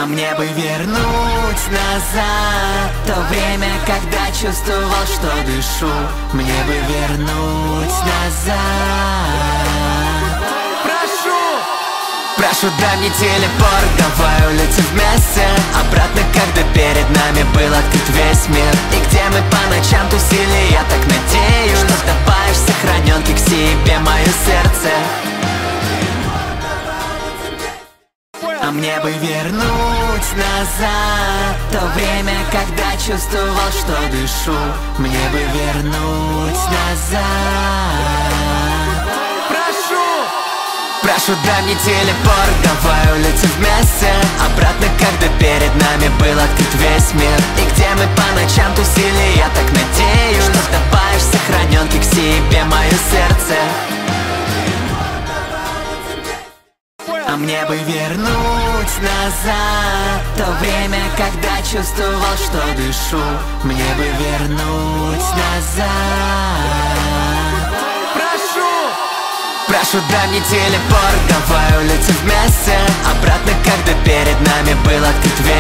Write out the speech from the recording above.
мне бы вернуть назад то время, когда чувствовал, что дышу. Мне бы вернуть назад. Прошу, дай мне телепорт, давай улетим вместе обратно, когда перед нами был открыт весь мир. И где мы по ночам тусили, я так надеюсь, что добавишь сохраненки к себе мое сердце. А мне бы вернуть назад то время, когда чувствовал, что дышу. Мне бы вернуть назад. Прошу, дай мне телепорт, давай улетим вместе обратно, когда перед нами был открыт весь мир. И где мы по ночам тусили, я так надеюсь, что добавишь сохраненки к себе мое сердце. А мне бы вернуть назад то время, когда чувствовал, что дышу. Мне бы вернуть назад. Прошу, дай мне телепорт, давай улетим вместе обратно, когда перед нами был открыт весь